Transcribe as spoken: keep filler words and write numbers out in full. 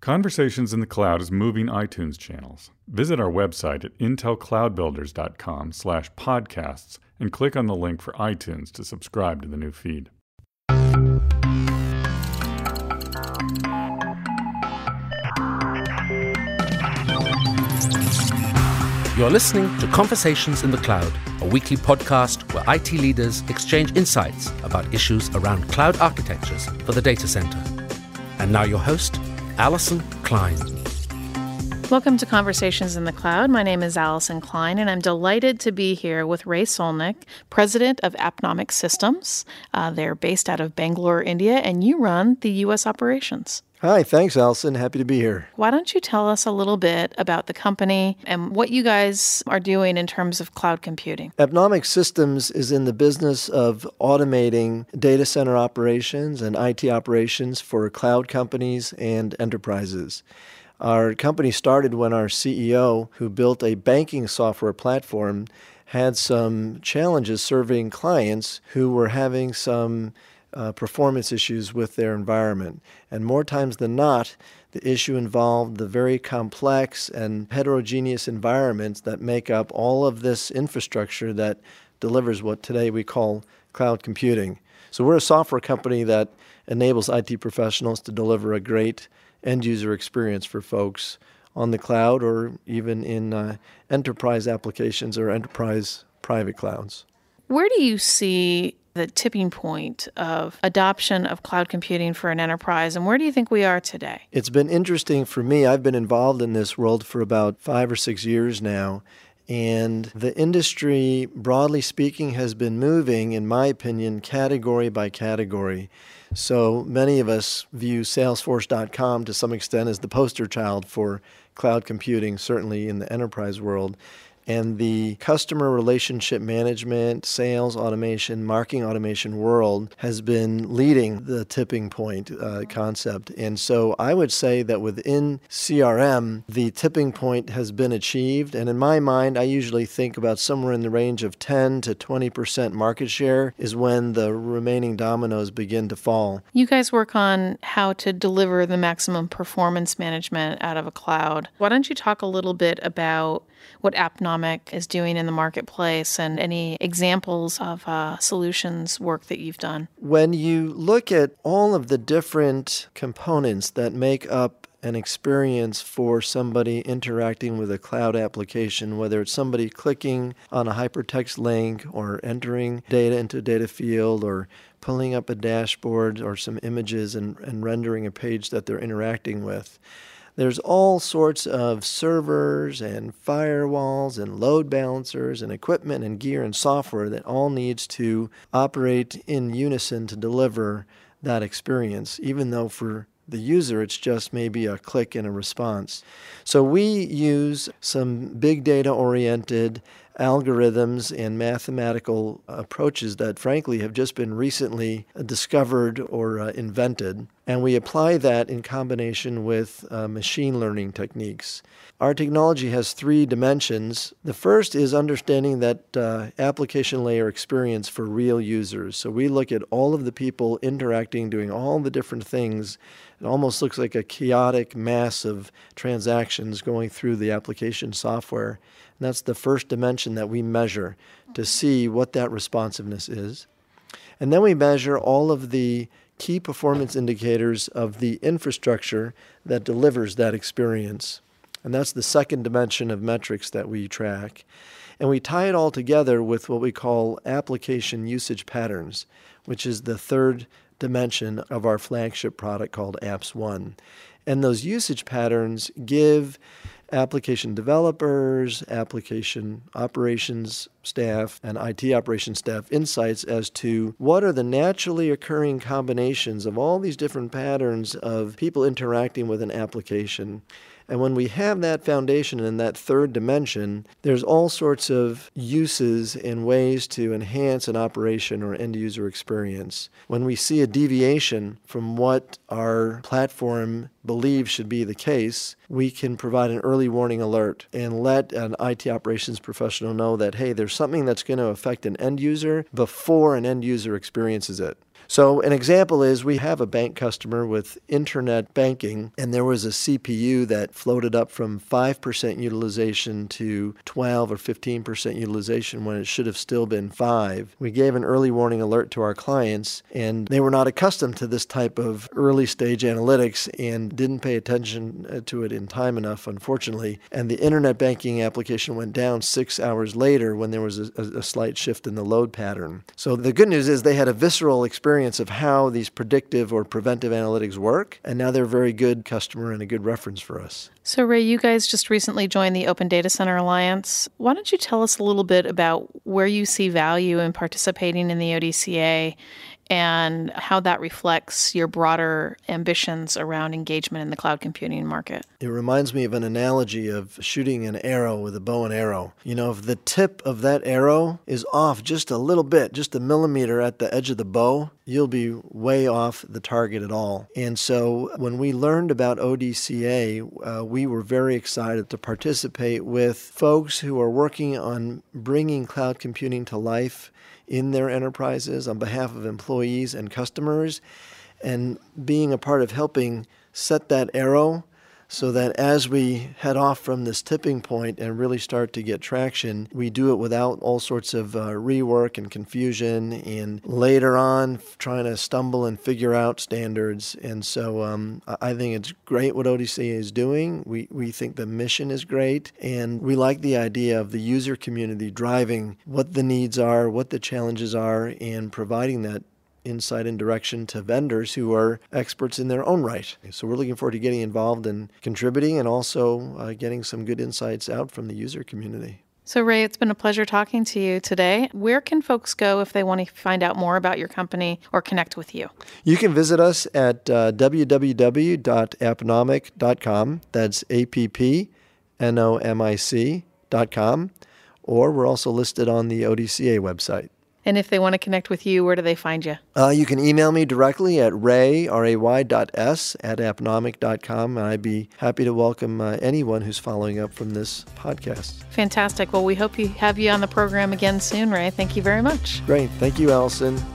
Conversations in the Cloud is moving iTunes channels. Visit our website at intel cloud builders dot com slash podcasts and click on the link for iTunes to subscribe to the new feed. You're listening to Conversations in the Cloud, a weekly podcast where I T leaders exchange insights about issues around cloud architectures for the data center. And now your host, Alison Klein. Welcome to Conversations in the Cloud. My name is Alison Klein, and I'm delighted to be here with Ray Solnick, president of Appnomic Systems. Uh, they're based out of Bangalore, India, and you run the U S operations. Hi, thanks, Alison. Happy to be here. Why don't you tell us a little bit about the company and what you guys are doing in terms of cloud computing? Appnomic Systems is in the business of automating data center operations and I T operations for cloud companies and enterprises. Our company started when our C E O, who built a banking software platform, had some challenges serving clients who were having some Uh, performance issues with their environment. And more times than not, the issue involved the very complex and heterogeneous environments that make up all of this infrastructure that delivers what today we call cloud computing. So we're a software company that enables I T professionals to deliver a great end-user experience for folks on the cloud or even in uh, enterprise applications or enterprise private clouds. Where do you see the tipping point of adoption of cloud computing for an enterprise, and where do you think we are today? It's been interesting for me. I've been involved in this world for about five or six years now, and the industry, broadly speaking, has been moving, in my opinion, category by category. So many of us view Salesforce dot com to some extent as the poster child for cloud computing, certainly in the enterprise world. And the customer relationship management, sales automation, marketing automation world has been leading the tipping point uh, concept. And so I would say that within C R M, the tipping point has been achieved. And in my mind, I usually think about somewhere in the range of ten to twenty percent market share is when the remaining dominoes begin to fall. You guys work on how to deliver the maximum performance management out of a cloud. Why don't you talk a little bit about what Appnomic is doing in the marketplace and any examples of uh, solutions work that you've done? When you look at all of the different components that make up an experience for somebody interacting with a cloud application, whether it's somebody clicking on a hypertext link or entering data into a data field or pulling up a dashboard or some images and, and rendering a page that they're interacting with, there's all sorts of servers and firewalls and load balancers and equipment and gear and software that all needs to operate in unison to deliver that experience, even though for the user it's just maybe a click and a response. So we use some big data-oriented algorithms and mathematical approaches that frankly have just been recently discovered or uh, invented. And we apply that in combination with uh, machine learning techniques. Our technology has three dimensions. The first is understanding that uh, application layer experience for real users. So we look at all of the people interacting, doing all the different things. It almost looks like a chaotic mass of transactions going through the application software. And that's the first dimension that we measure to see what that responsiveness is. And then we measure all of the key performance indicators of the infrastructure that delivers that experience. And that's the second dimension of metrics that we track. And we tie it all together with what we call application usage patterns, which is the third dimension of our flagship product called Apps One. And those usage patterns give application developers, application operations staff, and I T operations staff insights as to what are the naturally occurring combinations of all these different patterns of people interacting with an application. And when we have that foundation in that third dimension, there's all sorts of uses and ways to enhance an operation or end-user experience. When we see a deviation from what our platform believes should be the case, we can provide an early warning alert and let an I T operations professional know that, hey, there's something that's going to affect an end user before an end user experiences it. So an example is we have a bank customer with internet banking, and there was a C P U that floated up from five percent utilization to twelve or fifteen percent utilization when it should have still been five. We gave an early warning alert to our clients, and they were not accustomed to this type of early stage analytics and didn't pay attention to it in time enough, unfortunately. And the internet banking application went down six hours later when there was a, a slight shift in the load pattern. So the good news is they had a visceral experience of how these predictive or preventive analytics work, and now they're a very good customer and a good reference for us. So Ray, you guys just recently joined the Open Data Center Alliance. Why don't you tell us a little bit about where you see value in participating in the O D C A and how that reflects your broader ambitions around engagement in the cloud computing market? It reminds me of an analogy of shooting an arrow with a bow and arrow. You know, if the tip of that arrow is off just a little bit, just a millimeter at the edge of the bow, you'll be way off the target at all. And so when we learned about O D C A, uh, we were very excited to participate with folks who are working on bringing cloud computing to life in their enterprises on behalf of employees and customers, and being a part of helping set that arrow so that as we head off from this tipping point and really start to get traction, we do it without all sorts of uh, rework and confusion and later on trying to stumble and figure out standards. And so um, I think it's great what O D C A is doing. We, we think the mission is great, and we like the idea of the user community driving what the needs are, what the challenges are, and providing that insight and direction to vendors who are experts in their own right. So we're looking forward to getting involved and contributing, and also uh, getting some good insights out from the user community. So Ray, it's been a pleasure talking to you today. Where can folks go if they want to find out more about your company or connect with you? You can visit us at uh, w w w dot appnomic dot com. That's A P P N O M I C dot com. Or we're also listed on the O D C A website. And if they want to connect with you, where do they find you? Uh, you can email me directly at ray, R A Y dot S, at appnomic dot com, and I'd be happy to welcome uh, anyone who's following up from this podcast. Fantastic. Well, we hope you have you on the program again soon, Ray. Thank you very much. Great. Thank you, Allison.